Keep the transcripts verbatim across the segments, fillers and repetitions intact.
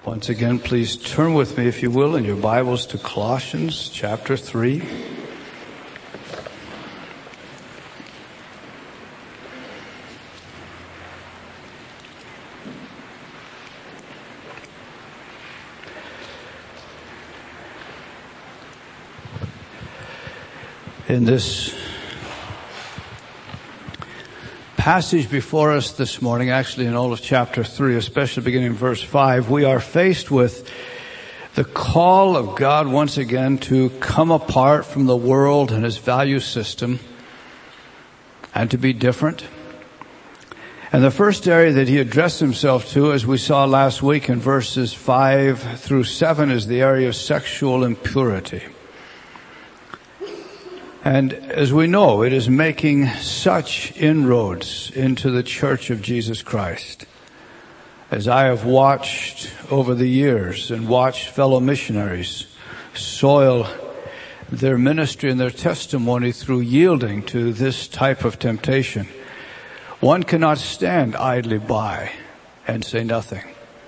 Once again, please turn with me, if you will, in your Bibles to Colossians chapter three. In this passage before us this morning, actually in all of chapter three, especially beginning in verse five, we are faced with the call of God once again to come apart from the world and its value system and to be different. And the first area that he addressed himself to, as we saw last week in verses five through seven, is the area of sexual impurity. And as we know, it is making such inroads into the Church of Jesus Christ. As I have watched over the years and watched fellow missionaries soil their ministry and their testimony through yielding to this type of temptation, one cannot stand idly by and say nothing.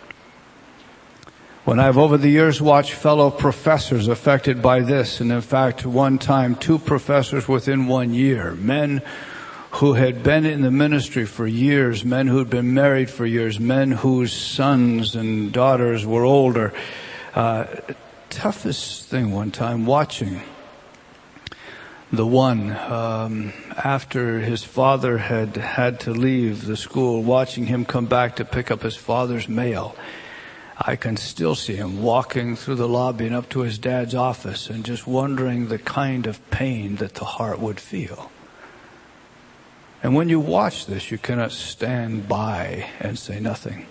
When I've over the years watched fellow professors affected by this, and in fact one time two professors within one year, men who had been in the ministry for years, men who'd been married for years, men whose sons and daughters were older, uh, toughest thing one time watching the one, um, after his father had had to leave the school, watching him come back to pick up his father's mail. I can still see him walking through the lobby and up to his dad's office and just wondering the kind of pain that the heart would feel. And when you watch this, you cannot stand by and say nothing.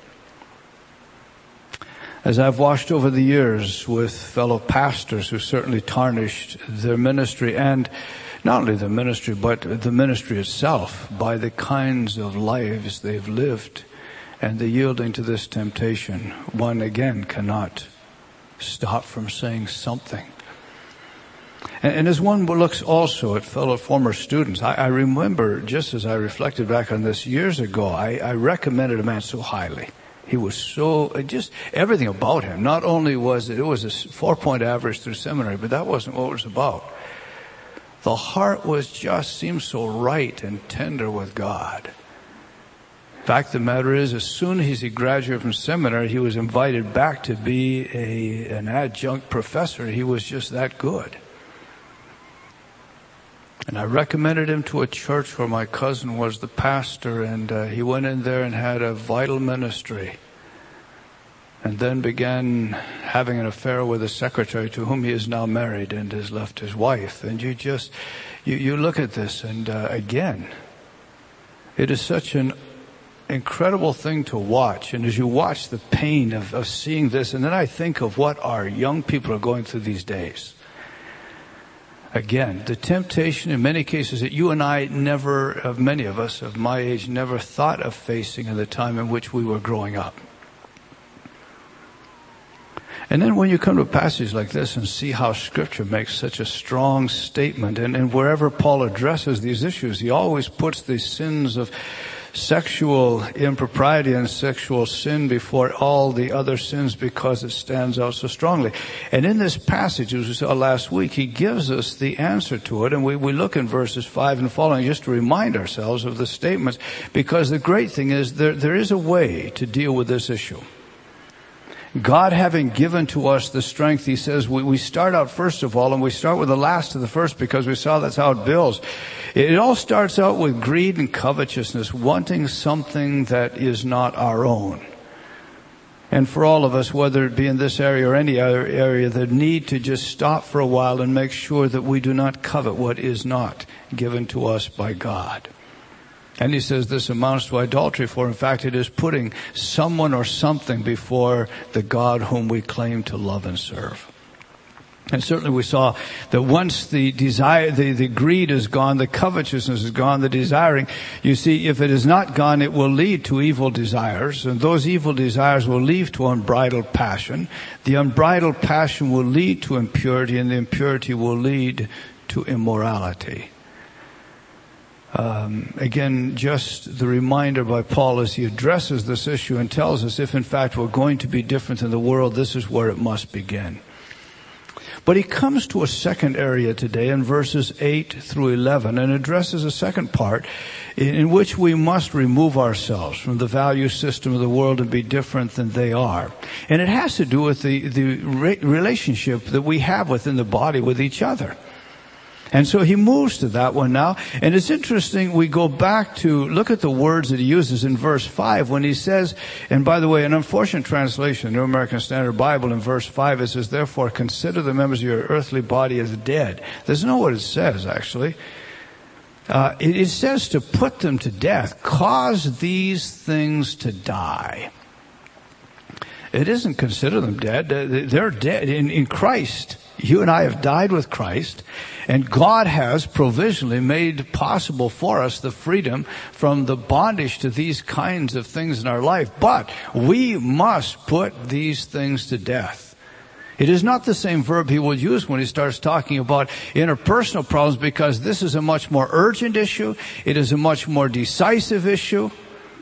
As I've watched over the years with fellow pastors who certainly tarnished their ministry, and not only the ministry, but the ministry itself, by the kinds of lives they've lived, and the yielding to this temptation, one again cannot stop from saying something. And, and as one looks also at fellow former students, I, I remember, just as I reflected back on this years ago, I, I recommended a man so highly. He was so, just everything about him. Not only was it, it was a four-point average through seminary, but that wasn't what it was about. The heart was just, seemed so right and tender with God. Fact of the matter is, as soon as he graduated from seminary, he was invited back to be a, an adjunct professor. He was just that good. And I recommended him to a church where my cousin was the pastor, and uh, he went in there and had a vital ministry. And then began having an affair with a secretary to whom he is now married and has left his wife. And you just, you, you look at this, and uh, again, it is such an incredible thing to watch. And as you watch the pain of, of seeing this, and then I think of what our young people are going through these days. Again, the temptation in many cases that you and I never, of many of us of my age, never thought of facing in the time in which we were growing up. And then when you come to a passage like this and see how Scripture makes such a strong statement, and, and wherever Paul addresses these issues, he always puts the sins of sexual impropriety and sexual sin before all the other sins because it stands out so strongly. And in this passage, as we saw last week, he gives us the answer to it. And we, we look in verses five and following just to remind ourselves of the statements, because the great thing is there, there is a way to deal with this issue. God having given to us the strength, he says, we, we start out first of all, and we start with the last of the first because we saw that's how it builds. It, it all starts out with greed and covetousness, wanting something that is not our own. And for all of us, whether it be in this area or any other area, the need to just stop for a while and make sure that we do not covet what is not given to us by God. And he says this amounts to idolatry, for in fact it is putting someone or something before the God whom we claim to love and serve. And certainly we saw that once the desire, the, the greed is gone, the covetousness is gone, the desiring, you see, if it is not gone, it will lead to evil desires, and those evil desires will lead to unbridled passion. The unbridled passion will lead to impurity, and the impurity will lead to immorality. Um, again, just the reminder by Paul as he addresses this issue and tells us if in fact we're going to be different than the world, this is where it must begin. But he comes to a second area today in verses eight through eleven and addresses a second part in, in which we must remove ourselves from the value system of the world and be different than they are. And it has to do with the, the re- relationship that we have within the body with each other. And so he moves to that one now. And it's interesting, we go back to look at the words that he uses in verse five when he says, and by the way, an unfortunate translation, New American Standard Bible, in verse five, it says, therefore consider the members of your earthly body as dead. That's not what it says, actually. Uh, it, it says to put them to death, cause these things to die. It isn't consider them dead. They're dead in, in Christ. You and I have died with Christ, and God has provisionally made possible for us the freedom from the bondage to these kinds of things in our life. But we must put these things to death. It is not the same verb he will use when he starts talking about interpersonal problems, because this is a much more urgent issue. It is a much more decisive issue.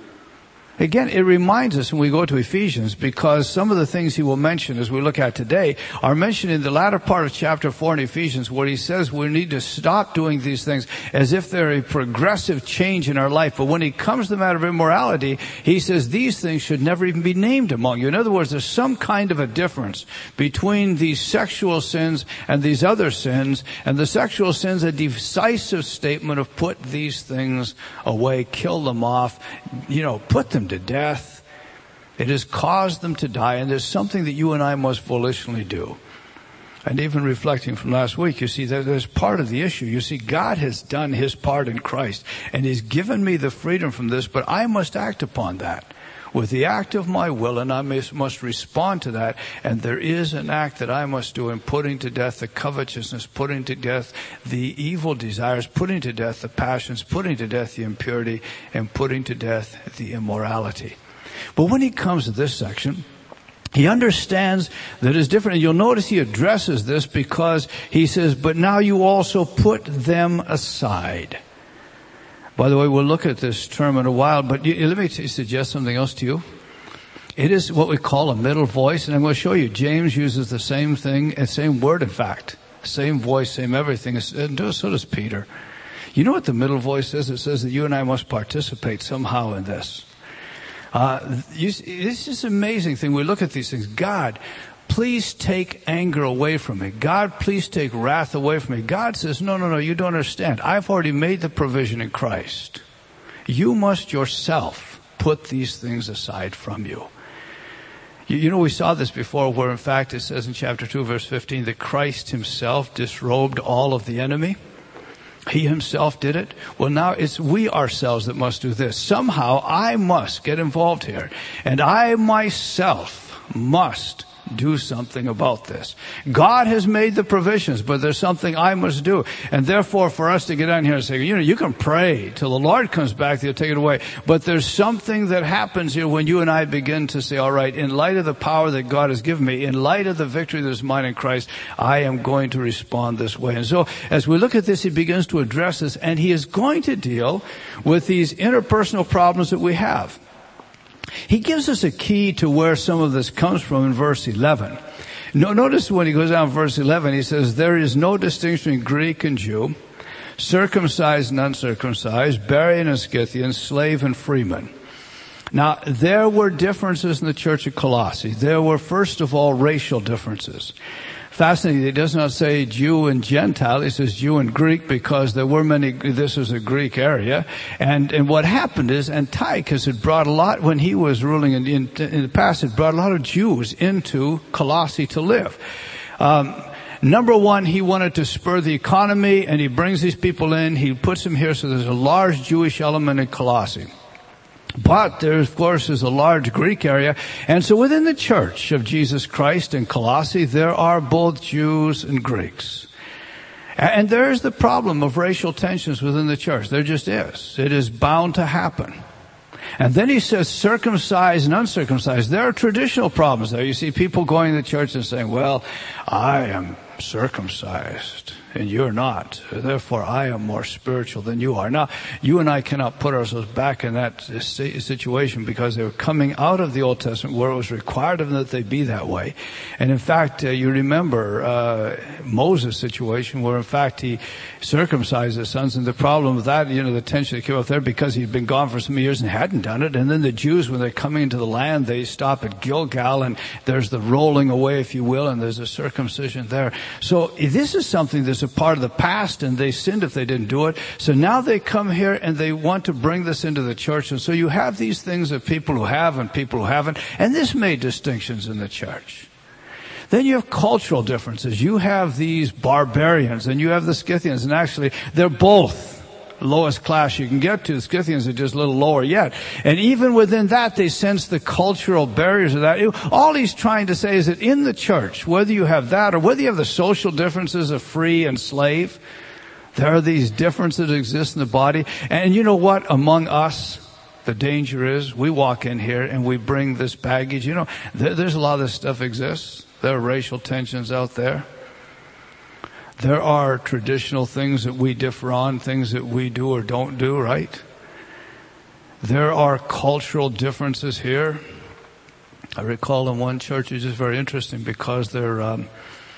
Again, it reminds us when we go to Ephesians, because some of the things he will mention as we look at today are mentioned in the latter part of chapter four in Ephesians, where he says we need to stop doing these things as if they're a progressive change in our life. But when he comes to the matter of immorality, he says these things should never even be named among you. In other words, there's some kind of a difference between these sexual sins and these other sins. And the sexual sins, a decisive statement of put these things away, kill them off, you know, put them to death. It has caused them to die, and there's something that you and I must volitionally do. And even reflecting from last week, you see that there's part of the issue. You see, God has done his part in Christ, and he's given me the freedom from this, but I must act upon that with the act of my will, and I must respond to that. And there is an act that I must do in putting to death the covetousness, putting to death the evil desires, putting to death the passions, putting to death the impurity, and putting to death the immorality. But when he comes to this section, he understands that it's different. And you'll notice he addresses this because he says, but now you also put them aside. By the way, we'll look at this term in a while, but you, let me t- suggest something else to you. It is what we call a middle voice, and I'm going to show you. James uses the same thing, the same word, in fact. Same voice, same everything, and so does Peter. You know what the middle voice says? It says that you and I must participate somehow in this. Uh, you, it's just an amazing thing. We look at these things. God, please take anger away from me. God, please take wrath away from me. God says, no, no, no, you don't understand. I've already made the provision in Christ. You must yourself put these things aside from you. You, you know, we saw this before, where in fact it says in chapter two, verse fifteen, that Christ himself disrobed all of the enemy. He himself did it. Well, now it's we ourselves that must do this. Somehow I must get involved here. And I myself must do something about this. God has made the provisions, but there's something I must do. And therefore, for us to get on here and say, you know, you can pray till the Lord comes back, he'll take it away. But there's something that happens here when you and I begin to say, all right, in light of the power that God has given me, in light of the victory that is mine in Christ, I am going to respond this way. And so, as we look at this, he begins to address this, and he is going to deal with these interpersonal problems that we have. He gives us a key to where some of this comes from in verse eleven. No, notice when he goes down verse eleven, he says, there is no distinction in Greek and Jew, circumcised and uncircumcised, barbarian and Scythian, slave and freeman. Now, there were differences in the church of Colossae. There were, first of all, racial differences. Fascinating, it does not say Jew and Gentile, it says Jew and Greek, because there were many, this was a Greek area. And, and what happened is Antiochus had brought a lot, when he was ruling in, in, in the past, had brought a lot of Jews into Colossae to live. Um, Number one, he wanted to spur the economy, and he brings these people in, he puts them here, so there's a large Jewish element in Colossae. But there, of course, is a large Greek area. And so within the church of Jesus Christ in Colossae, there are both Jews and Greeks. And there is the problem of racial tensions within the church. There just is. It is bound to happen. And then he says circumcised and uncircumcised. There are traditional problems there. You see people going to church and saying, well, I am circumcised. and you're not. Therefore, I am more spiritual than you are. Now, you and I cannot put ourselves back in that situation because they were coming out of the Old Testament where it was required of them that they be that way. And in fact, uh, you remember uh, Moses' situation where in fact he circumcised his sons, and the problem with that, you know, the tension that came up there because he'd been gone for some years and hadn't done it. And then the Jews, when they're coming into the land, they stop at Gilgal, and there's the rolling away, if you will, and there's a circumcision there. So this is something that's a part of the past, and they sinned if they didn't do it. So now they come here and they want to bring this into the church. And so you have these things of people who have and people who haven't. And this made distinctions in the church. Then you have cultural differences. You have these barbarians and you have the Scythians. And actually, they're both lowest class you can get to. The Scythians are just a little lower yet. And even within that, they sense the cultural barriers of that. All he's trying to say is that in the church, whether you have that or whether you have the social differences of free and slave, there are these differences that exist in the body. And you know what? Among us, the danger is we walk in here and we bring this baggage. You know, there, there's a lot of this stuff exists. There are racial tensions out there. There are traditional things that we differ on, things that we do or don't do, right? There are cultural differences here. I recall in one church, it's just very interesting because there, um,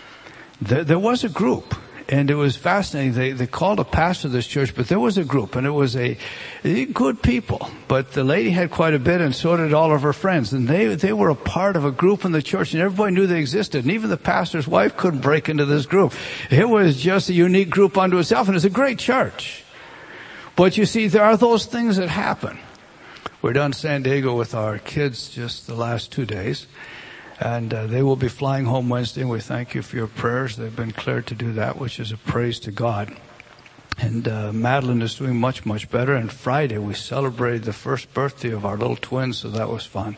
there, there was a group, and it was fascinating. They, they called a pastor of this church, but there was a group, and it was a, a good people. But the lady had quite a bit, and so did all of her friends. And they, they were a part of a group in the church, and everybody knew they existed. And even the pastor's wife couldn't break into this group. It was just a unique group unto itself, and it's a great church. But you see, there are those things that happen. We're down in San Diego with our kids just the last two days. And uh, they will be flying home Wednesday, and we thank you for your prayers. They've been cleared to do that, which is a praise to God. And uh, Madeline is doing much, much better. And Friday we celebrated the first birthday of our little twins, so that was fun.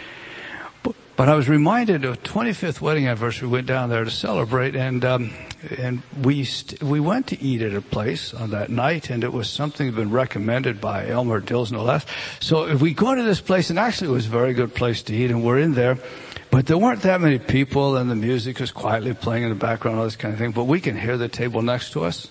But, but I was reminded of twenty-fifth wedding anniversary. We went down there to celebrate, and um, and we st- we went to eat at a place on that night, and it was something that had been recommended by Elmer Dills, no less. So if we go to this place, and actually it was a very good place to eat, and we're in there. But there weren't that many people, and the music was quietly playing in the background, all this kind of thing. But we can hear the table next to us.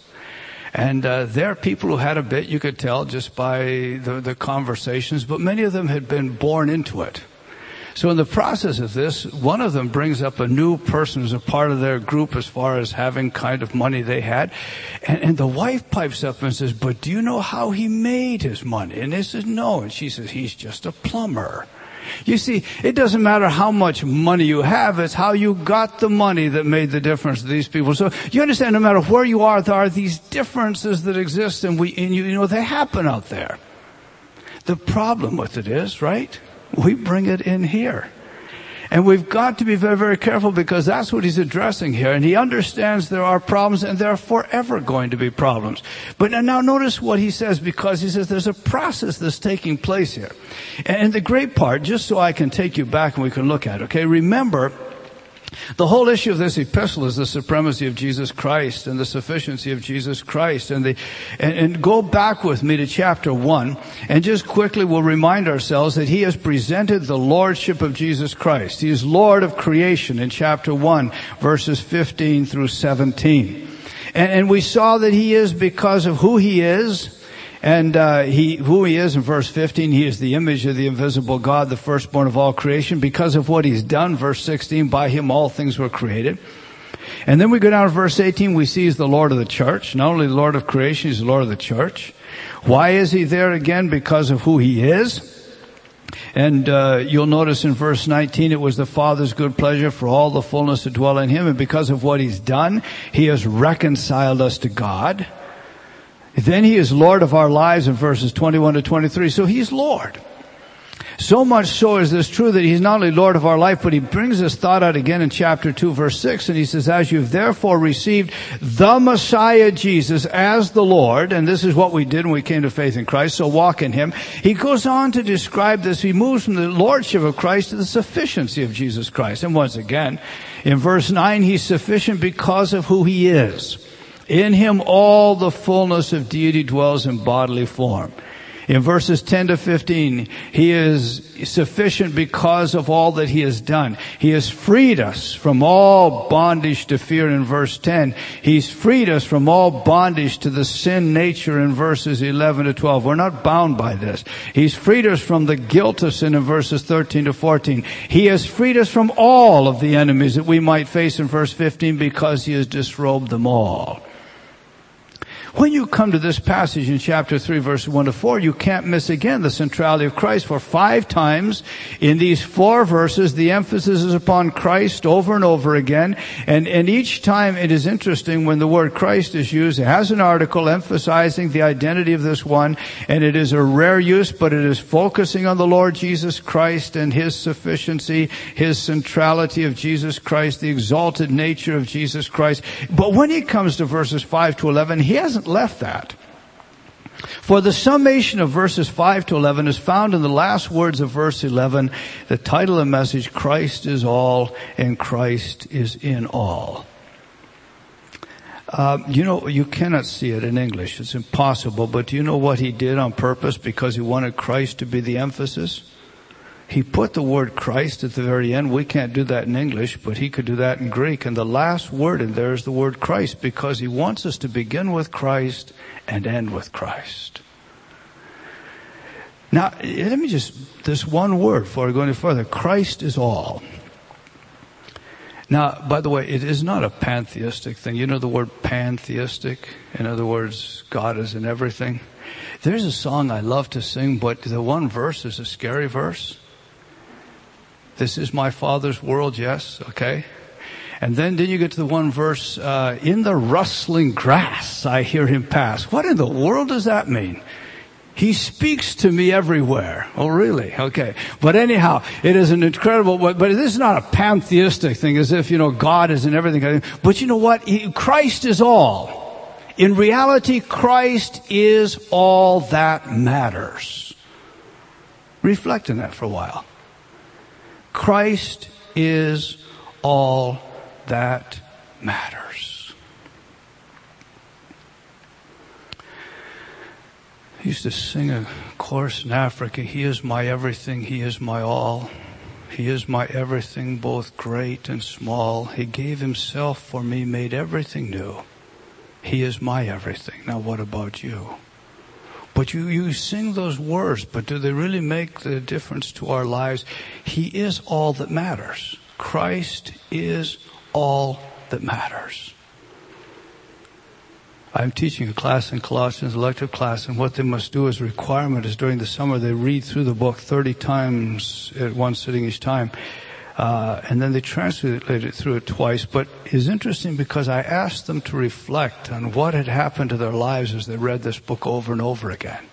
And uh, there are people who had a bit, you could tell just by the, the conversations, but many of them had been born into it. So in the process of this, one of them brings up a new person who's a part of their group as far as having kind of money they had. And, and the wife pipes up and says, but do you know how he made his money? And they says, no. And she says, he's just a plumber. You see, it doesn't matter how much money you have, it's how you got the money that made the difference to these people. So you understand, no matter where you are, there are these differences that exist, and we, and you, you know, they happen out there. The problem with it is, right, we bring it in here. And we've got to be very, very careful because that's what he's addressing here. And he understands there are problems, and there are forever going to be problems. But now notice what he says, because he says there's a process that's taking place here. And the great part, just so I can take you back and we can look at it, okay, remember, the whole issue of this epistle is the supremacy of Jesus Christ and the sufficiency of Jesus Christ. And the, and, and go back with me to chapter one, and just quickly we'll remind ourselves that he has presented the lordship of Jesus Christ. He is Lord of creation in chapter one, verses fifteen through seventeen. And, and we saw that he is because of who he is. And uh, he, who he is in verse fifteen, he is the image of the invisible God, the firstborn of all creation. Because of what he's done, verse sixteen, by him all things were created. And then we go down to verse eighteen, we see he's the Lord of the church. Not only the Lord of creation, he's the Lord of the church. Why is he there again? Because of who he is. And uh, you'll notice in verse nineteen, it was the Father's good pleasure for all the fullness to dwell in him. And because of what he's done, he has reconciled us to God. Then he is Lord of our lives in verses twenty-one to twenty-three. So he's Lord. So much so is this true that he's not only Lord of our life, but he brings this thought out again in chapter two, verse six. And he says, as you've therefore received the Messiah Jesus as the Lord, and this is what we did when we came to faith in Christ, so walk in him. He goes on to describe this. He moves from the lordship of Christ to the sufficiency of Jesus Christ. And once again, in verse nine, he's sufficient because of who he is. In him all the fullness of deity dwells in bodily form. In verses ten to fifteen, He is sufficient because of all that He has done. He has freed us from all bondage to fear in verse ten. He's freed us from all bondage to the sin nature in verses eleven to twelve. We're not bound by this. He's freed us from the guilt of sin in verses thirteen to fourteen. He has freed us from all of the enemies that we might face in verse fifteen because He has disrobed them all. When you come to this passage in chapter three, verses one to four, you can't miss again the centrality of Christ. For five times in these four verses, the emphasis is upon Christ over and over again. And, and each time it is interesting when the word Christ is used, it has an article emphasizing the identity of this one. And it is a rare use, but it is focusing on the Lord Jesus Christ and His sufficiency, His centrality of Jesus Christ, the exalted nature of Jesus Christ. But when He comes to verses five to eleven, He hasn't left that. For the summation of verses five to eleven is found in the last words of verse eleven. The title of the message, Christ is all and Christ is in all. Uh, you know, you cannot see it in English. It's impossible. But do you know what He did on purpose because He wanted Christ to be the emphasis? He put the word Christ at the very end. We can't do that in English, but He could do that in Greek. And the last word in there is the word Christ because He wants us to begin with Christ and end with Christ. Now, let me just, this one word before I go any further. Christ is all. Now, by the way, it is not a pantheistic thing. You know the word pantheistic? In other words, God is in everything. There's a song I love to sing, but the one verse is a scary verse. This is my Father's world, yes, okay. And then then you get to the one verse, uh, in the rustling grass I hear Him pass. What in the world does that mean? He speaks to me everywhere. Oh, really? Okay. But anyhow, it is an incredible, but, but this is not a pantheistic thing as if, you know, God is in everything. But you know what? He, Christ is all. In reality, Christ is all that matters. Reflect on that for a while. Christ is all that matters. I used to sing a chorus in Africa. He is my everything. He is my all. He is my everything, both great and small. He gave Himself for me, made everything new. He is my everything. Now what about you? But you, you sing those words, but do they really make the difference to our lives? He is all that matters. Christ is all that matters. I'm teaching a class in Colossians, elective class, and what they must do as a requirement is during the summer they read through the book thirty times at one sitting each time. Uh, and then they translated it through it twice. But it's interesting because I asked them to reflect on what had happened to their lives as they read this book over and over again.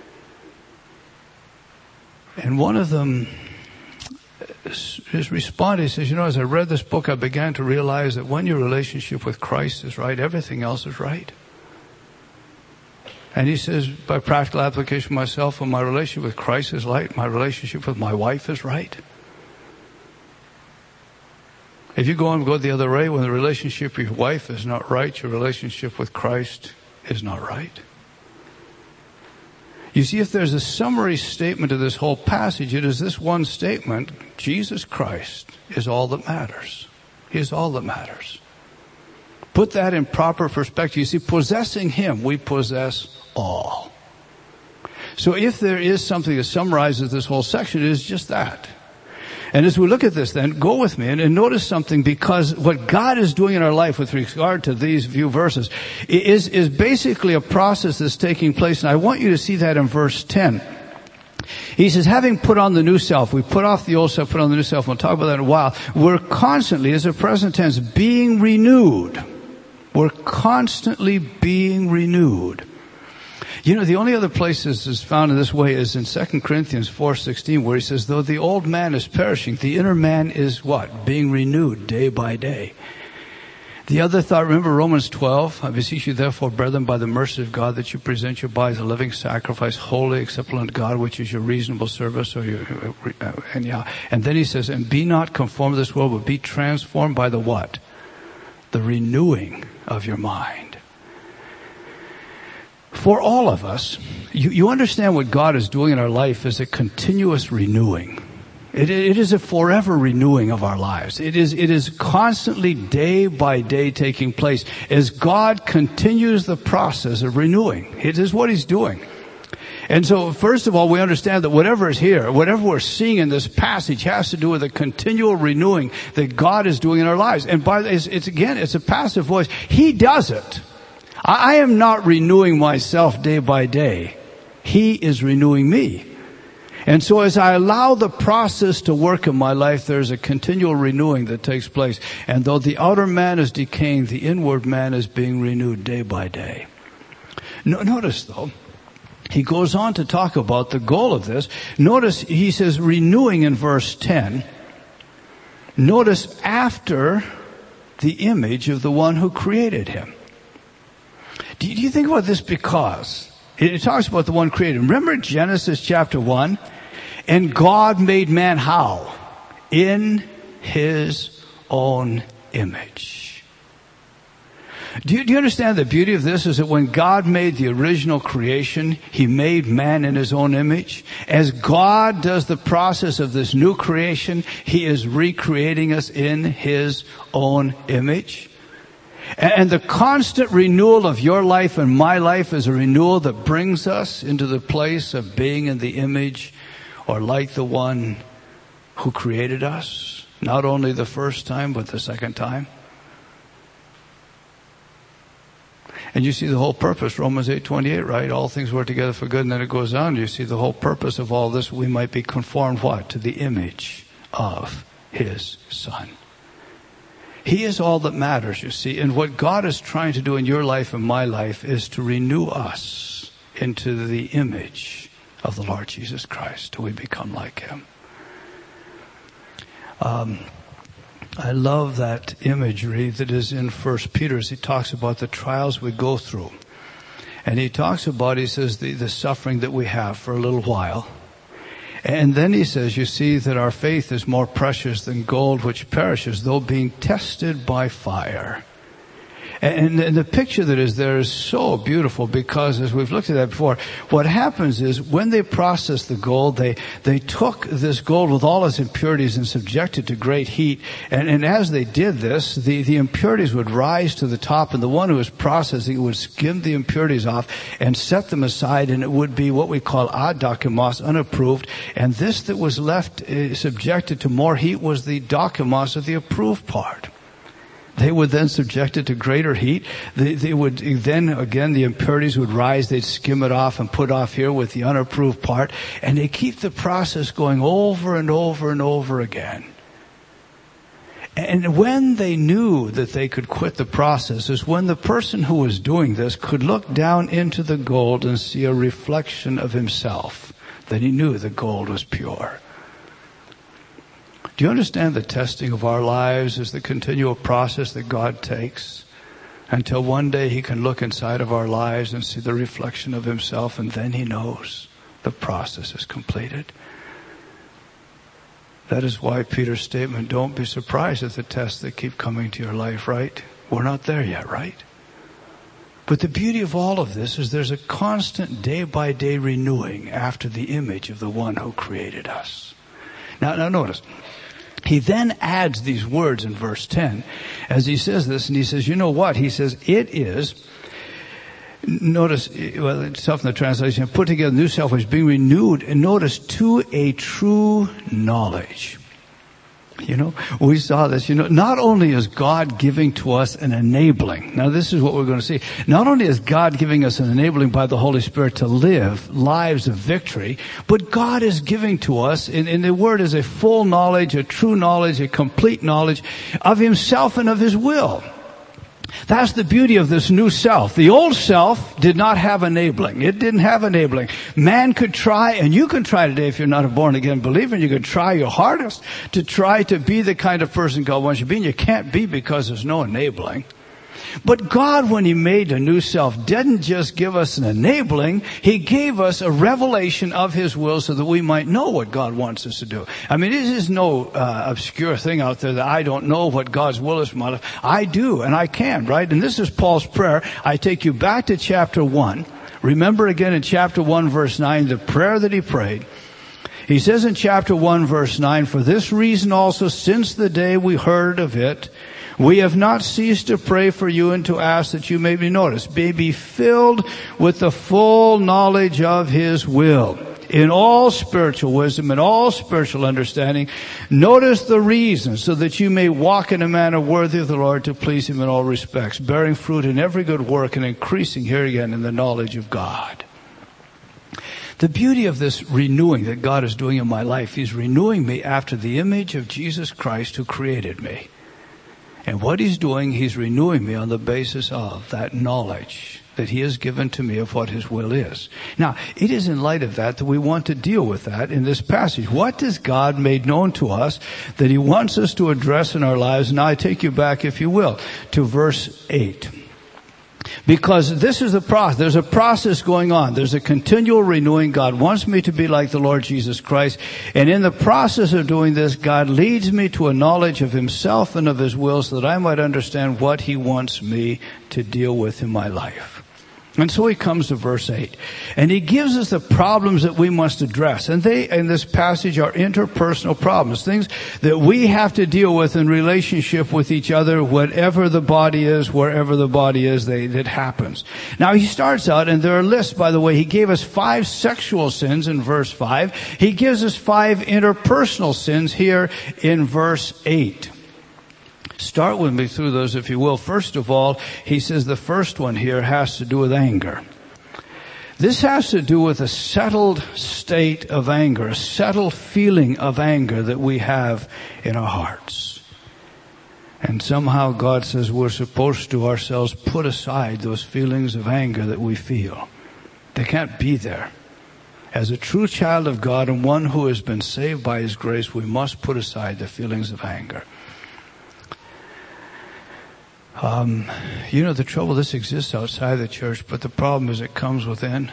And one of them, his response, he says, you know, as I read this book, I began to realize that when your relationship with Christ is right, everything else is right. And he says, by practical application myself, when my relationship with Christ is right, my relationship with my wife is right. If you go and go the other way, when the relationship with your wife is not right, your relationship with Christ is not right. You see, if there's a summary statement of this whole passage, it is this one statement: Jesus Christ is all that matters. He is all that matters. Put that in proper perspective. You see, possessing Him, we possess all. So if there is something that summarizes this whole section, it is just that. And as we look at this then, go with me and, and notice something, because what God is doing in our life with regard to these few verses is, is basically a process that's taking place. And I want you to see that in verse ten. He says, having put on the new self, we put off the old self, put on the new self. We'll talk about that in a while. We're constantly, as a present tense, being renewed. We're constantly being renewed. You know, the only other place this is found in this way is in Second Corinthians four sixteen, where he says, though the old man is perishing, the inner man is what? Being renewed day by day. The other thought, remember Romans twelve, I beseech you therefore, brethren, by the mercy of God, that you present your bodies a living sacrifice, holy, acceptable unto God, which is your reasonable service. Or your, uh, and, yeah. and then he says, and be not conformed to this world, but be transformed by the what? The renewing of your mind. For all of us, you, you understand what God is doing in our life is a continuous renewing. It, it is a forever renewing of our lives. It is, it is constantly day by day taking place as God continues the process of renewing. It is what He's doing. And so, first of all, we understand that whatever is here, whatever we're seeing in this passage has to do with a continual renewing that God is doing in our lives. And by it's, it's again, it's a passive voice. He does it. I, I am not renewing myself day by day. He is renewing me. And so as I allow the process to work in my life, there's a continual renewing that takes place. And though the outer man is decaying, the inward man is being renewed day by day. No, notice though, he goes on to talk about the goal of this. Notice he says renewing in verse ten. Notice after the image of the one who created him. Do you think about this? Because it talks about the one created. Remember Genesis chapter one? And God made man how? In His own image. Do you, do you understand the beauty of this is that when God made the original creation, He made man in His own image. As God does the process of this new creation, He is recreating us in His own image. And the constant renewal of your life and my life is a renewal that brings us into the place of being in the image or like the one who created us. Not only the first time, but the second time. And you see the whole purpose, Romans eight twenty-eight, right? All things work together for good, and then it goes on. You see the whole purpose of all this, we might be conformed what? To the image of His Son. He is all that matters, you see. And what God is trying to do in your life and my life is to renew us into the image of the Lord Jesus Christ till we become like Him. Um, I love that imagery that is in First Peter as he talks about the trials we go through. And he talks about, he says, the, the suffering that we have for a little while. And then he says, you see that our faith is more precious than gold which perishes, though being tested by fire. And, and the picture that is there is so beautiful because, as we've looked at that before, what happens is when they processed the gold, they, they took this gold with all its impurities and subjected to great heat. And, and as they did this, the, the impurities would rise to the top, and the one who was processing would skim the impurities off and set them aside, and it would be what we call adokimos, unapproved. And this that was left uh, subjected to more heat was the dokimos, of the approved part. They would then subject it to greater heat. They, they would then, again, the impurities would rise. They'd skim it off and put off here with the unapproved part. And they keep the process going over and over and over again. And when they knew that they could quit the process is when the person who was doing this could look down into the gold and see a reflection of himself. Then he knew the gold was pure. Do you understand the testing of our lives is the continual process that God takes until one day He can look inside of our lives and see the reflection of Himself, and then He knows the process is completed. That is why Peter's statement, don't be surprised at the tests that keep coming to your life, right? We're not there yet, right? But the beauty of all of this is there's a constant day-by-day renewing after the image of the one who created us. Now, now notice. He then adds these words in verse ten as he says this, and he says, you know what? He says, it is, notice, well, itself in the translation, put together new self, which is being renewed, and notice, to a true knowledge. You know, we saw this, you know, not only is God giving to us an enabling. Now this is what we're going to see. Not only is God giving us an enabling by the Holy Spirit to live lives of victory, but God is giving to us, and, and the word is a full knowledge, a true knowledge, a complete knowledge of Himself and of His will. That's the beauty of this new self. The old self did not have enabling. It didn't have enabling. Man could try, and you can try today if you're not a born-again believer, and you can try your hardest to try to be the kind of person God wants you to be, and you can't be because there's no enabling. But God, when He made a new self, didn't just give us an enabling. He gave us a revelation of His will so that we might know what God wants us to do. I mean, this is no uh, obscure thing out there that I don't know what God's will is for my life. I do, and I can, right? And this is Paul's prayer. I take you back to chapter one. Remember again in chapter one, verse nine, the prayer that he prayed. He says in chapter one, verse nine, "For this reason also, since the day we heard of it, we have not ceased to pray for you and to ask that you may be noticed, may be filled with the full knowledge of his will, in all spiritual wisdom and all spiritual understanding. Notice the reason, so that you may walk in a manner worthy of the Lord, to please him in all respects, bearing fruit in every good work and increasing," here again, "in the knowledge of God." The beauty of this renewing that God is doing in my life, he's renewing me after the image of Jesus Christ who created me. And what he's doing, he's renewing me on the basis of that knowledge that he has given to me of what his will is. Now, it is in light of that that we want to deal with that in this passage. What has God made known to us that he wants us to address in our lives? Now I take you back, if you will, to verse eight. Because this is the process. There's a process going on. There's a continual renewing. God wants me to be like the Lord Jesus Christ. And in the process of doing this, God leads me to a knowledge of himself and of his will, so that I might understand what he wants me to deal with in my life. And so he comes to verse eight. And he gives us the problems that we must address. And they, in this passage, are interpersonal problems. Things that we have to deal with in relationship with each other, whatever the body is, wherever the body is, they, it happens. Now he starts out, and there are lists, by the way. He gave us five sexual sins in verse five. He gives us five interpersonal sins here in verse eight. Start with me through those, if you will. First of all, he says the first one here has to do with anger. This has to do with a settled state of anger, a settled feeling of anger that we have in our hearts. And somehow God says we're supposed to ourselves put aside those feelings of anger that we feel. They can't be there. As a true child of God and one who has been saved by his grace, we must put aside the feelings of anger. Um, you know, the trouble, this exists outside the church, but the problem is it comes within.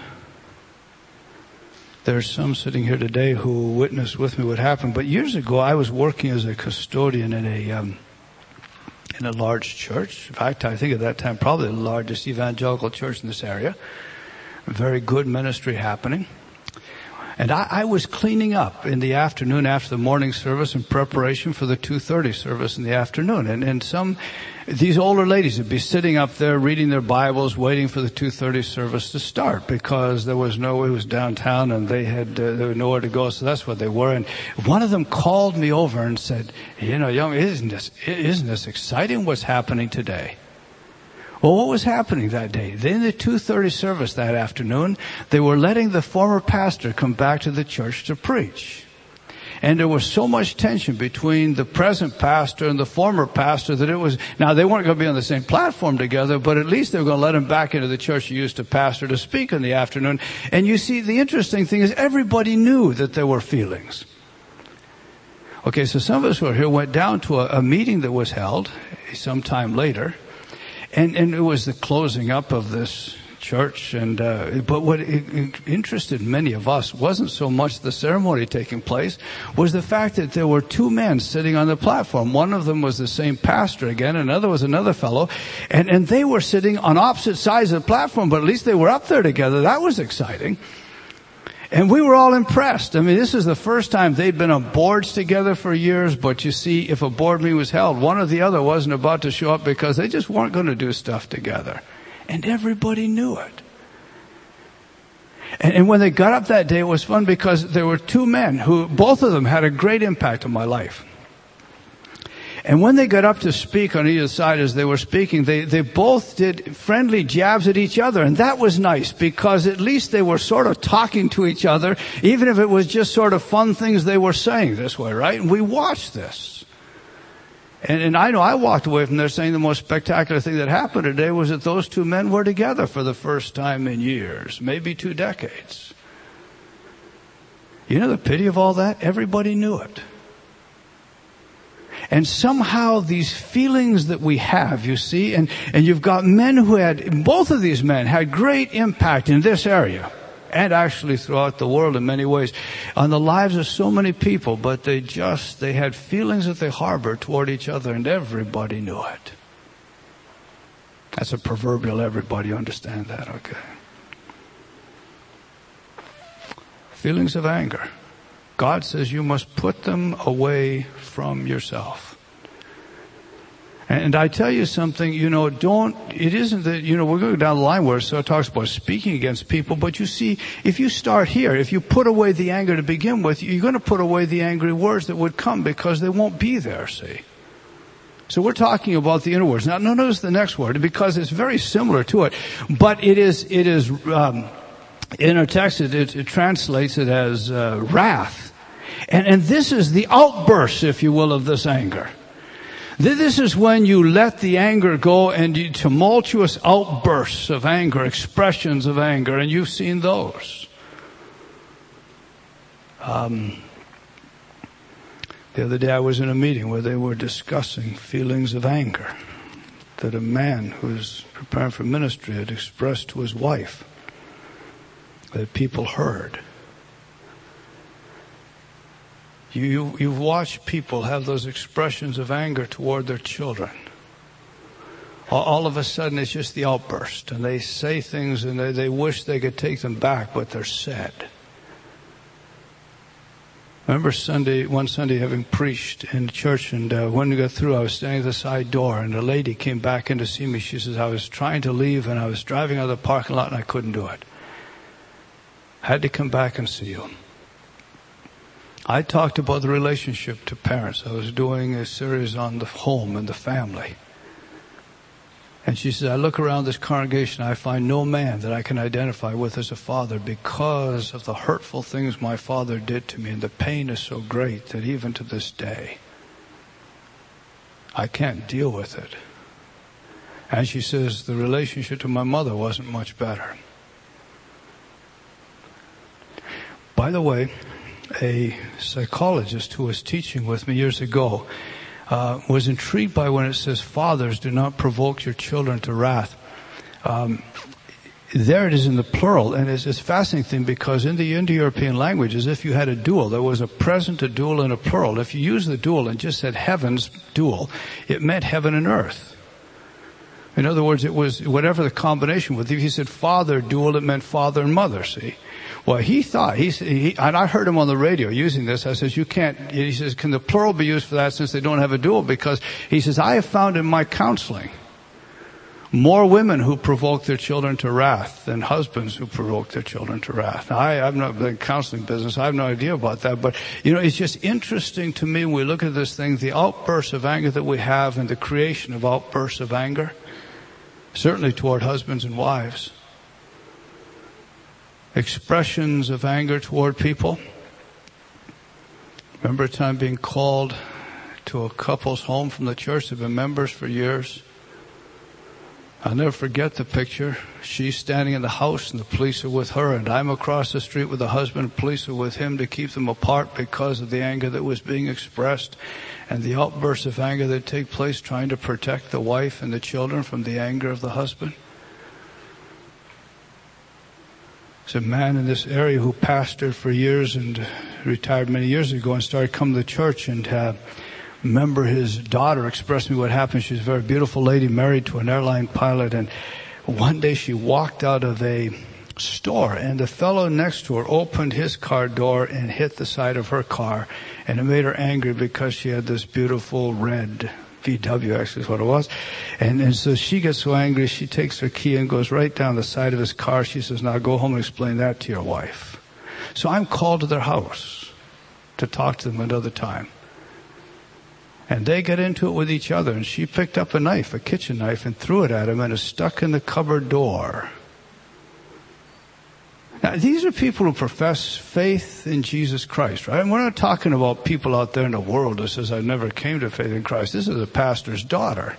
There's some sitting here today who witnessed with me what happened. But years ago, I was working as a custodian in a um, in a large church. In fact, I think at that time, probably the largest evangelical church in this area. A very good ministry happening. And I, I was cleaning up in the afternoon after the morning service in preparation for the two thirty service in the afternoon. And, and some, these older ladies would be sitting up there reading their Bibles, waiting for the two thirty service to start, because there was no, it was downtown and they had, uh, there was nowhere to go. So that's what they were. And one of them called me over and said, you know, young, isn't this, isn't this exciting what's happening today? Well, what was happening that day? In the two thirty service that afternoon, they were letting the former pastor come back to the church to preach. And there was so much tension between the present pastor and the former pastor that it was, now they weren't going to be on the same platform together, but at least they were going to let him back into the church he used to pastor to speak in the afternoon. And you see, the interesting thing is everybody knew that there were feelings. Okay, so some of us who are here went down to a, a meeting that was held sometime later. And, and it was the closing up of this church. And, uh, but what it, it interested many of us wasn't so much the ceremony taking place, was the fact that there were two men sitting on the platform. One of them was the same pastor again, another was another fellow. And, and they were sitting on opposite sides of the platform, but at least they were up there together. That was exciting. And we were all impressed. I mean, this is the first time they'd been on boards together for years, but you see, if a board meeting was held, one or the other wasn't about to show up because they just weren't going to do stuff together. And everybody knew it. And, and when they got up that day, it was fun because there were two men who, both of them had a great impact on my life. And when they got up to speak on either side as they were speaking, they, they both did friendly jabs at each other. And that was nice because at least they were sort of talking to each other, even if it was just sort of fun things they were saying this way, right? And we watched this. And, and I know I walked away from there saying the most spectacular thing that happened today was that those two men were together for the first time in years, maybe two decades. You know the pity of all that? Everybody knew it. And somehow these feelings that we have, you see, and, and you've got men who had, both of these men had great impact in this area, and actually throughout the world in many ways, on the lives of so many people, but they just, they had feelings that they harbored toward each other, and everybody knew it. That's a proverbial everybody, understand that, okay? Feelings of anger. God says you must put them away from yourself. And I tell you something, you know, don't, it isn't that, you know, we're going down the line where it talks about speaking against people, but you see, if you start here, if you put away the anger to begin with, you're going to put away the angry words that would come because they won't be there, see. So we're talking about the inner words. Now notice the next word, because it's very similar to it, but it is, it is, um, in our text, it, it, it translates it as uh, wrath. And, and this is the outburst, if you will, of this anger. This is when you let the anger go and you, tumultuous outbursts of anger, expressions of anger, and you've seen those. Um, the other day I was in a meeting where they were discussing feelings of anger that a man who was preparing for ministry had expressed to his wife that people heard. You, you've watched people have those expressions of anger toward their children. All, all of a sudden it's just the outburst, and they say things and they, they wish they could take them back, but they're said. I remember Sunday, one Sunday having preached in church, and uh, when we got through, I was standing at the side door, and a lady came back in to see me. She says, I was trying to leave, and I was driving out of the parking lot, and I couldn't do it. I had to come back and see you. I talked about the relationship to parents. I was doing a series on the home and the family. And she said, I look around this congregation, I find no man that I can identify with as a father because of the hurtful things my father did to me. And the pain is so great that even to this day, I can't deal with it. And she says, the relationship to my mother wasn't much better. By the way, a psychologist who was teaching with me years ago uh, was intrigued by when it says, fathers, do not provoke your children to wrath. Um, there it is in the plural, and it's, it's a fascinating thing because in the Indo-European languages, if you had a dual, there was a present, a dual, and a plural. If you used the dual and just said heavens dual, it meant heaven and earth. In other words, it was whatever the combination was. If you said father dual, it meant father and mother, see? Well, he thought, he, he, and I heard him on the radio using this. I says, you can't, he says, can the plural be used for that since they don't have a dual? Because he says, I have found in my counseling more women who provoke their children to wrath than husbands who provoke their children to wrath. Now, I, I've not been in counseling business. I have no idea about that. But, you know, it's just interesting to me when we look at this thing, the outbursts of anger that we have and the creation of outbursts of anger, certainly toward husbands and wives. Expressions of anger toward people. Remember a time being called to a couple's home from the church. They've been members for years. I'll never forget the picture. She's standing in the house and the police are with her, and I'm across the street with the husband. The police are with him to keep them apart because of the anger that was being expressed and the outbursts of anger that take place trying to protect the wife and the children from the anger of the husband. There's a man in this area who pastored for years and retired many years ago and started coming to church, and uh, remember his daughter expressed to me what happened. She's a very beautiful lady married to an airline pilot, and one day she walked out of a store and the fellow next to her opened his car door and hit the side of her car, and it made her angry because she had this beautiful red V W, actually is what it was. And, and so she gets so angry, she takes her key and goes right down the side of his car. She says, now go home and explain that to your wife. So I'm called to their house to talk to them another time. And they get into it with each other, and she picked up a knife, a kitchen knife, and threw it at him, and it stuck in the cupboard door. Now, these are people who profess faith in Jesus Christ, right? And we're not talking about people out there in the world who says, I never came to faith in Christ. This is a pastor's daughter.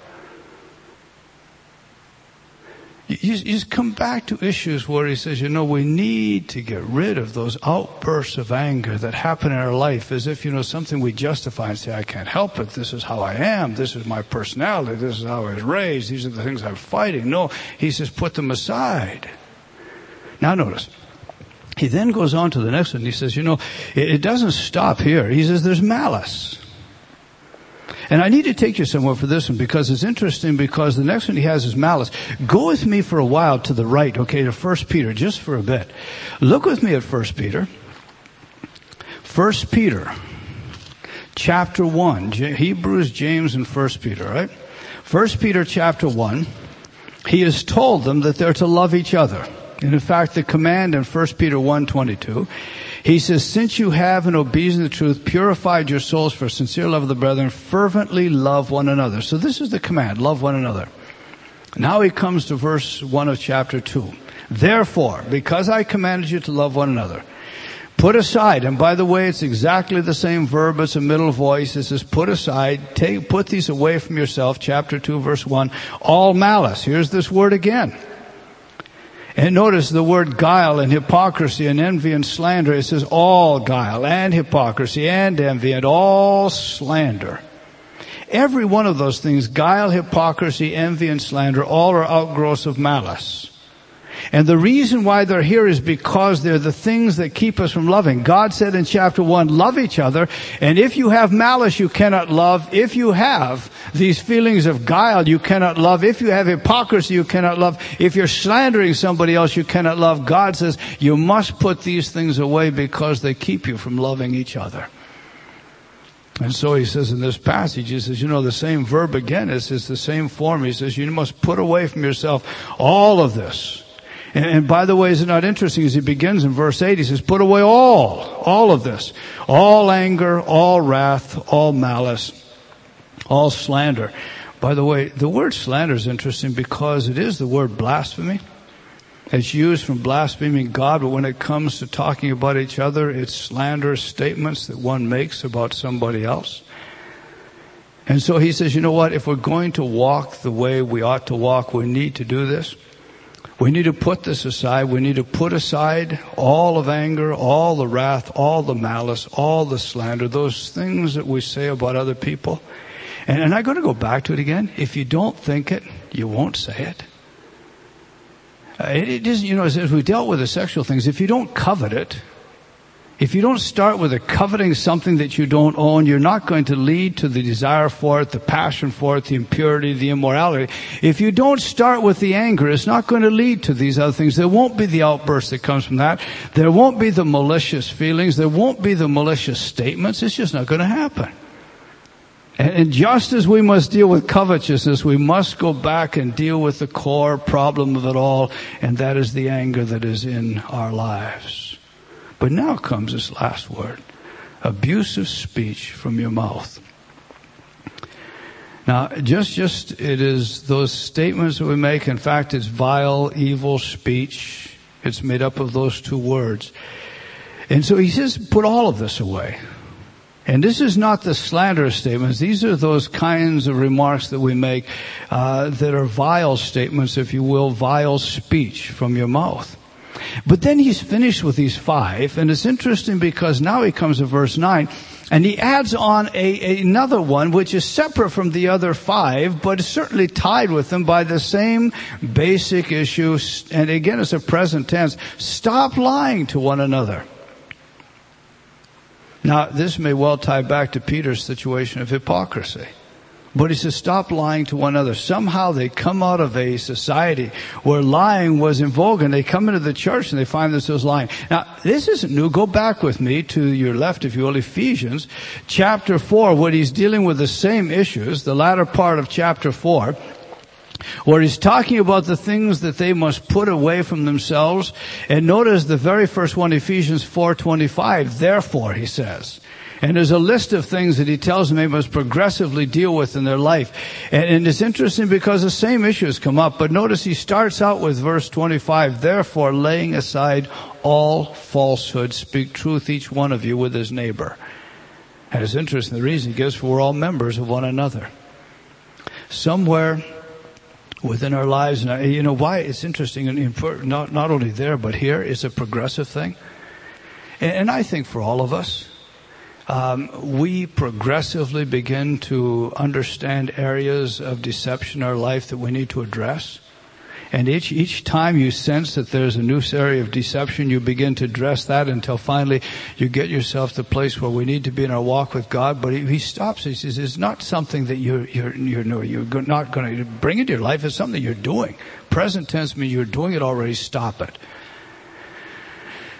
You, you just come back to issues where he says, you know, we need to get rid of those outbursts of anger that happen in our life as if, you know, something we justify and say, I can't help it. This is how I am. This is my personality. This is how I was raised. These are the things I'm fighting. No, he says, put them aside. Now notice. He then goes on to the next one. He says, you know, it, it doesn't stop here. He says there's malice. And I need to take you somewhere for this one because it's interesting, because the next one he has is malice. Go with me for a while to the right, okay, to First Peter, just for a bit. Look with me at First Peter. First Peter, chapter one. Hebrews, James, and First Peter, right? First Peter, chapter one. He has told them that they're to love each other. And in fact, the command in First Peter one twenty-two, he says, since you have in obedience to the truth purified your souls for sincere love of the brethren, fervently love one another. So this is the command, love one another. Now he comes to verse one of chapter two. Therefore, because I commanded you to love one another, put aside, and by the way, it's exactly the same verb, it's a middle voice. It says, put aside, take, put these away from yourself, chapter two, verse one, all malice. Here's this word again. And notice the word guile and hypocrisy and envy and slander. It says all guile and hypocrisy and envy and all slander. Every one of those things, guile, hypocrisy, envy, and slander, all are outgrowths of malice. And the reason why they're here is because they're the things that keep us from loving. God said in chapter one, love each other. And if you have malice, you cannot love. If you have these feelings of guile, you cannot love. If you have hypocrisy, you cannot love. If you're slandering somebody else, you cannot love. God says you must put these things away because they keep you from loving each other. And so he says in this passage, he says, you know, the same verb again, it's, it's the same form. He says, you must put away from yourself all of this. And, and by the way, is it not interesting as he begins in verse eight, he says, put away all, all of this. All anger, all wrath, all malice, all slander. By the way, the word slander is interesting because it is the word blasphemy. It's used from blaspheming God, but when it comes to talking about each other, it's slanderous statements that one makes about somebody else. And so he says, you know what, if we're going to walk the way we ought to walk, we need to do this. We need to put this aside. We need to put aside all of anger, all the wrath, all the malice, all the slander, those things that we say about other people. And, and I'm going to go back to it again. If you don't think it, you won't say it. Uh, it, it isn't, you know, as, as we dealt with the sexual things, if you don't covet it, if you don't start with a coveting something that you don't own, you're not going to lead to the desire for it, the passion for it, the impurity, the immorality. If you don't start with the anger, it's not going to lead to these other things. There won't be the outburst that comes from that. There won't be the malicious feelings. There won't be the malicious statements. It's just not going to happen. And just as we must deal with covetousness, we must go back and deal with the core problem of it all, and that is the anger that is in our lives. But now comes this last word, abusive speech from your mouth. Now, just, just, it is those statements that we make. In fact, it's vile, evil speech. It's made up of those two words. And so he says, put all of this away. And this is not the slanderous statements. These are those kinds of remarks that we make uh, that are vile statements, if you will, vile speech from your mouth. But then he's finished with these five, and it's interesting because now he comes to verse nine, and he adds on a, another one which is separate from the other five, but is certainly tied with them by the same basic issue. And again, it's a present tense. Stop lying to one another. Now, this may well tie back to Peter's situation of hypocrisy. But he says, stop lying to one another. Somehow they come out of a society where lying was in vogue, and they come into the church and they find themselves lying. Now, this isn't new. Go back with me to your left, if you will, Ephesians chapter four, where he's dealing with the same issues, the latter part of chapter four, where he's talking about the things that they must put away from themselves. And notice the very first one, Ephesians four twenty-five. Therefore, he says. And there's a list of things that he tells them they must progressively deal with in their life. And, and it's interesting because the same issues come up. But notice he starts out with verse twenty-five. Therefore, laying aside all falsehood, speak truth each one of you with his neighbor. And it's interesting, the reason he gives, for we're all members of one another. Somewhere within our lives, and you know why it's interesting, and not, not only there, but here, it's a progressive thing. And, and I think for all of us, Um, we progressively begin to understand areas of deception in our life that we need to address. And each, each time you sense that there's a new area of deception, you begin to address that until finally you get yourself to the place where we need to be in our walk with God. But he, he stops. He says, it's not something that you're, you're, you're, you're not going to bring into your life. It's something you're doing. Present tense means you're doing it already. Stop it.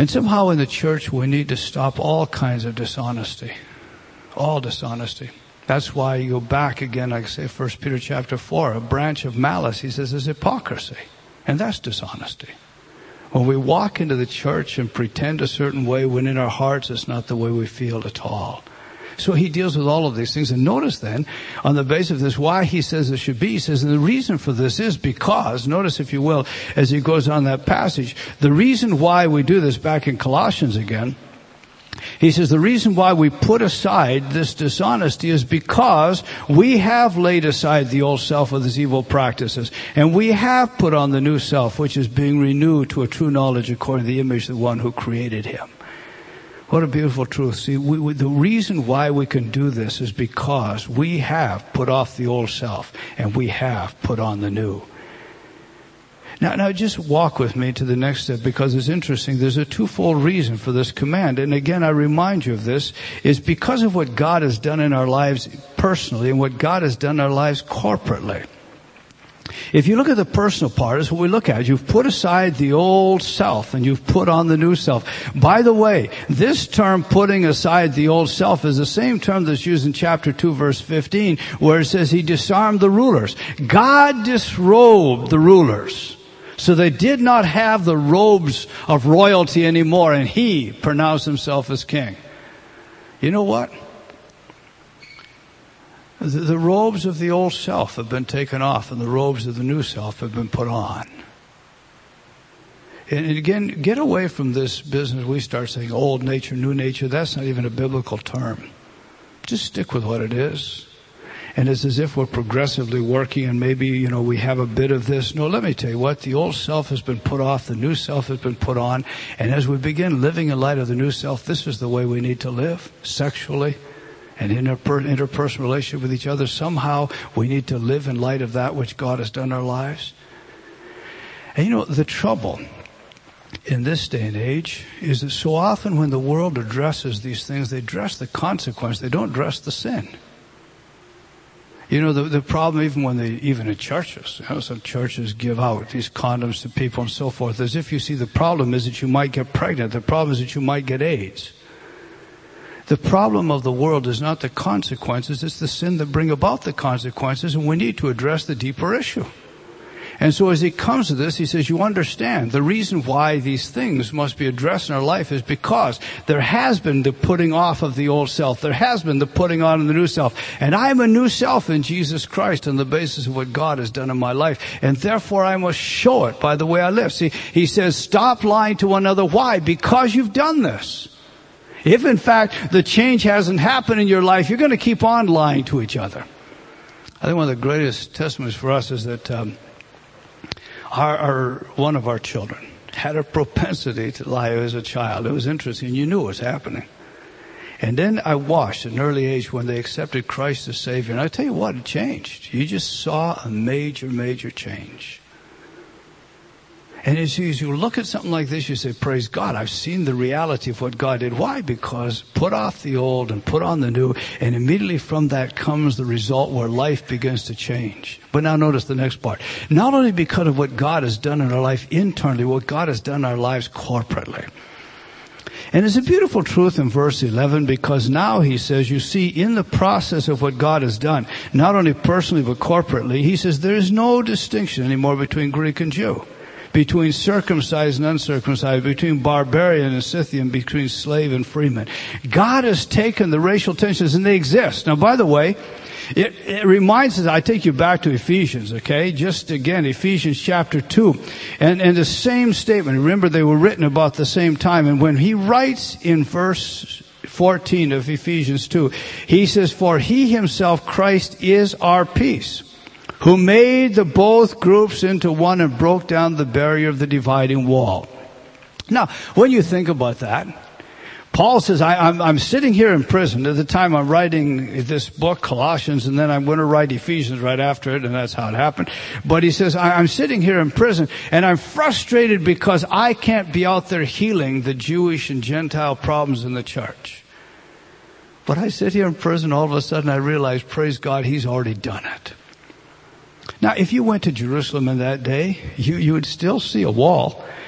And somehow in the church we need to stop all kinds of dishonesty. All dishonesty. That's why you go back again, like I say, First Peter chapter four, a branch of malice, he says, is hypocrisy. And that's dishonesty. When we walk into the church and pretend a certain way, when in our hearts it's not the way we feel at all. So he deals with all of these things. And notice then, on the basis of this, why he says it should be. He says, and the reason for this is because, notice if you will, as he goes on that passage, the reason why we do this back in Colossians again, he says the reason why we put aside this dishonesty is because we have laid aside the old self with its evil practices, and we have put on the new self, which is being renewed to a true knowledge according to the image of the one who created him. What a beautiful truth. See, we, we, the reason why we can do this is because we have put off the old self and we have put on the new. Now, now just walk with me to the next step because it's interesting. There's a twofold reason for this command. And again, I remind you of this, is because of what God has done in our lives personally and what God has done in our lives corporately. If you look at the personal part, is what we look at. You've put aside the old self and you've put on the new self. By the way, this term, putting aside the old self, is the same term that's used in chapter two, verse fifteen, where it says he disarmed the rulers. God disrobed the rulers. So they did not have the robes of royalty anymore, and he pronounced himself as king. You know what? The, the robes of the old self have been taken off, and the robes of the new self have been put on. And again, get away from this business. We start saying old nature, new nature. That's not even a biblical term. Just stick with what it is. And it's as if we're progressively working and maybe, you know, we have a bit of this. No, let me tell you what, the old self has been put off, the new self has been put on. And as we begin living in light of the new self, this is the way we need to live, sexually and in our interpersonal relationship with each other. Somehow we need to live in light of that which God has done in our lives. And you know, the trouble in this day and age is that so often when the world addresses these things, they address the consequence, they don't address the sin. You know, the, the problem even when they, even in churches, you know, some churches give out these condoms to people and so forth, as if you see the problem is that you might get pregnant. The problem is that you might get AIDS. The problem of the world is not the consequences, it's the sin that bring about the consequences, and we need to address the deeper issue. And so as he comes to this, he says, you understand, the reason why these things must be addressed in our life is because there has been the putting off of the old self. There has been the putting on of the new self. And I am a new self in Jesus Christ on the basis of what God has done in my life. And therefore I must show it by the way I live. See, he says, stop lying to one another. Why? Because you've done this. If in fact the change hasn't happened in your life, you're going to keep on lying to each other. I think one of the greatest testimonies for us is that um, Our, our, one of our children had a propensity to lie as a child. It was interesting. You knew it was happening. And then I watched at an early age when they accepted Christ as Savior. And I tell you what, it changed. You just saw a major, major change. And as you, as you look at something like this, you say, praise God, I've seen the reality of what God did. Why? Because put off the old and put on the new, and immediately from that comes the result where life begins to change. But now notice the next part. Not only because of what God has done in our life internally, what God has done in our lives corporately. And it's a beautiful truth in verse eleven, because now he says, you see, in the process of what God has done, not only personally but corporately, he says there is no distinction anymore between Greek and Jew, between circumcised and uncircumcised, between barbarian and Scythian, between slave and freeman. God has taken the racial tensions, and they exist. Now, by the way, it, it reminds us, I take you back to Ephesians, okay? Just again, Ephesians chapter two. And, and the same statement, remember they were written about the same time. And when he writes in verse fourteen of Ephesians two, he says, for he himself, Christ, is our peace, who made the both groups into one and broke down the barrier of the dividing wall. Now, when you think about that, Paul says, I, I'm, I'm sitting here in prison. At the time I'm writing this book, Colossians, and then I'm going to write Ephesians right after it, and that's how it happened. But he says, I, I'm sitting here in prison, and I'm frustrated because I can't be out there healing the Jewish and Gentile problems in the church. But I sit here in prison, all of a sudden I realize, praise God, he's already done it. Now, if you went to Jerusalem in that day, you, you would still see a wall.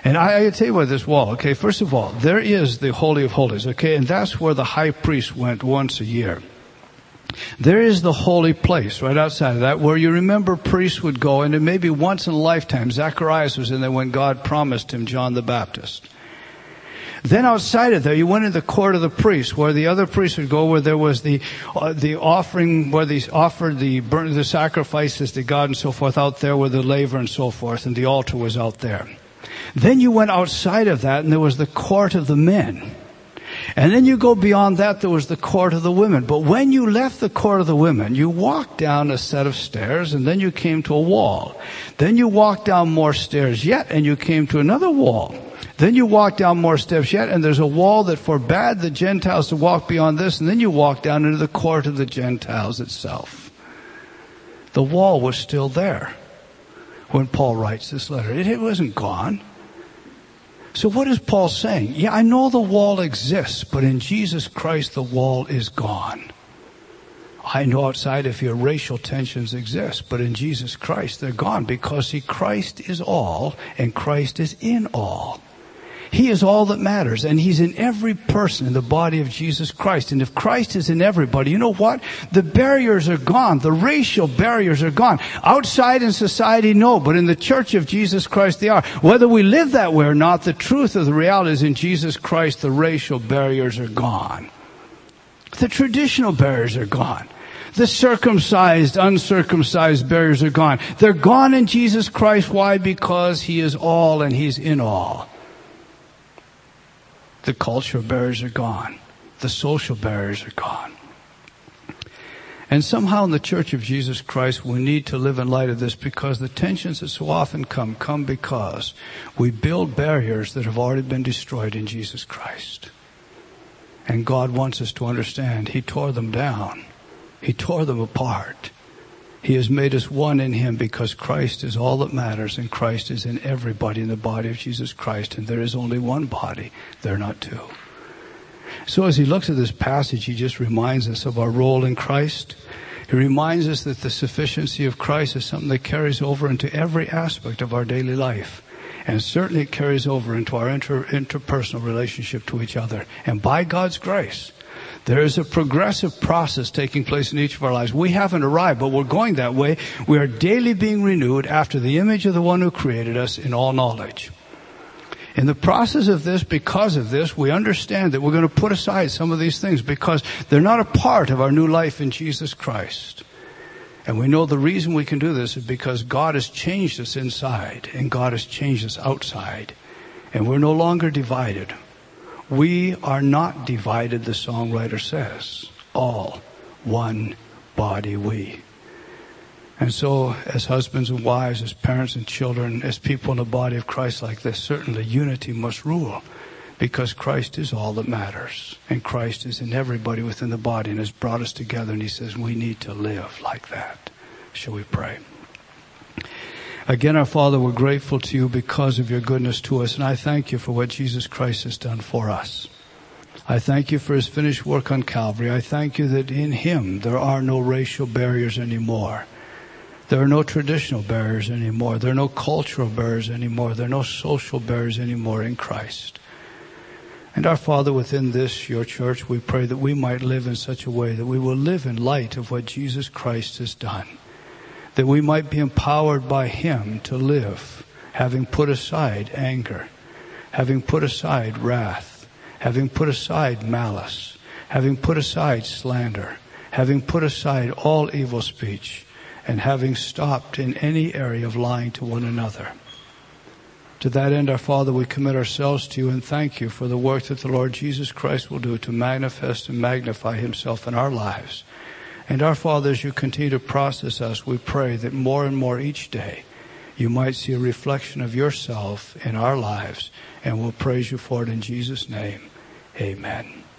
And I, I tell you what, this wall, okay, first of all, there is the Holy of Holies, okay, and that's where the high priest went once a year. There is the holy place right outside of that where you remember priests would go, and maybe once in a lifetime, Zacharias was in there when God promised him John the Baptist. Then outside of there, you went into the court of the priests, where the other priests would go, where there was the uh, the offering, where they offered the burnt, the sacrifices to God and so forth out there, where the laver and so forth, and the altar was out there. Then you went outside of that, and there was the court of the men. And then you go beyond that, there was the court of the women. But when you left the court of the women, you walked down a set of stairs, and then you came to a wall. Then you walked down more stairs yet, and you came to another wall. Then you walk down more steps yet, and there's a wall that forbade the Gentiles to walk beyond this, and then you walk down into the court of the Gentiles itself. The wall was still there when Paul writes this letter. It, it wasn't gone. So what is Paul saying? Yeah, I know the wall exists, but in Jesus Christ the wall is gone. I know outside of here racial tensions exist, but in Jesus Christ they're gone, because see, Christ is all and Christ is in all. He is all that matters, and He's in every person in the body of Jesus Christ. And if Christ is in everybody, you know what? The barriers are gone. The racial barriers are gone. Outside in society, no, but in the church of Jesus Christ they are. Whether we live that way or not, the truth of the reality is in Jesus Christ the racial barriers are gone. The traditional barriers are gone. The circumcised, uncircumcised barriers are gone. They're gone in Jesus Christ. Why? Because He is all and He's in all. The cultural barriers are gone. The social barriers are gone. And somehow in the Church of Jesus Christ we need to live in light of this, because the tensions that so often come, come because we build barriers that have already been destroyed in Jesus Christ. And God wants us to understand He tore them down. He tore them apart. He has made us one in Him, because Christ is all that matters, and Christ is in everybody in the body of Jesus Christ. And there is only one body. There are not two. So as he looks at this passage, he just reminds us of our role in Christ. He reminds us that the sufficiency of Christ is something that carries over into every aspect of our daily life. And certainly it carries over into our inter- interpersonal relationship to each other. And by God's grace, there is a progressive process taking place in each of our lives. We haven't arrived, but we're going that way. We are daily being renewed after the image of the one who created us in all knowledge. In the process of this, because of this, we understand that we're going to put aside some of these things because they're not a part of our new life in Jesus Christ. And we know the reason we can do this is because God has changed us inside and God has changed us outside. And we're no longer divided. We are not divided, the songwriter says. All one body we. And so, as husbands and wives, as parents and children, as people in the body of Christ like this, certainly unity must rule, because Christ is all that matters. And Christ is in everybody within the body and has brought us together. And he says we need to live like that. Shall we pray? Again, our Father, we're grateful to you because of your goodness to us. And I thank you for what Jesus Christ has done for us. I thank you for his finished work on Calvary. I thank you that in him there are no racial barriers anymore. There are no traditional barriers anymore. There are no cultural barriers anymore. There are no social barriers anymore in Christ. And our Father, within this, your church, we pray that we might live in such a way that we will live in light of what Jesus Christ has done. That we might be empowered by him to live, having put aside anger, having put aside wrath, having put aside malice, having put aside slander, having put aside all evil speech, and having stopped in any area of lying to one another. To that end, our Father, we commit ourselves to you and thank you for the work that the Lord Jesus Christ will do to manifest and magnify himself in our lives. And our Father, as you continue to process us, we pray that more and more each day you might see a reflection of yourself in our lives. And we'll praise you for it in Jesus' name. Amen.